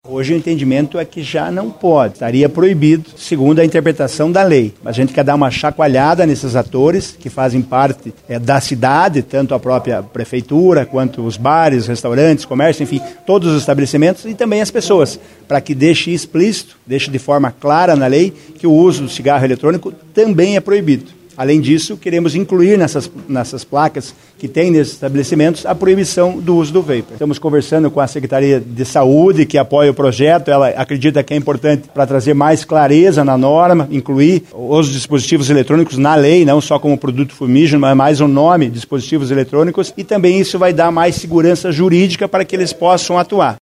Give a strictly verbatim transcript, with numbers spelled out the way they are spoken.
Hoje o entendimento é que já não pode, estaria proibido, segundo a interpretação da lei. A gente quer dar uma chacoalhada nesses atores que fazem parte é, da cidade, tanto a própria prefeitura, quanto os bares, restaurantes, comércio, enfim, todos os estabelecimentos e também as pessoas, para que deixe explícito, deixe de forma clara na lei que o uso do cigarro eletrônico também é proibido. Além disso, queremos incluir nessas, nessas placas que tem nesses estabelecimentos a proibição do uso do vapor. Estamos conversando com a Secretaria de Saúde, que apoia o projeto. Ela acredita que é importante para trazer mais clareza na norma, incluir os dispositivos eletrônicos na lei, não só como produto fumígeno, mas mais o nome dispositivos eletrônicos. E também isso vai dar mais segurança jurídica para que eles possam atuar.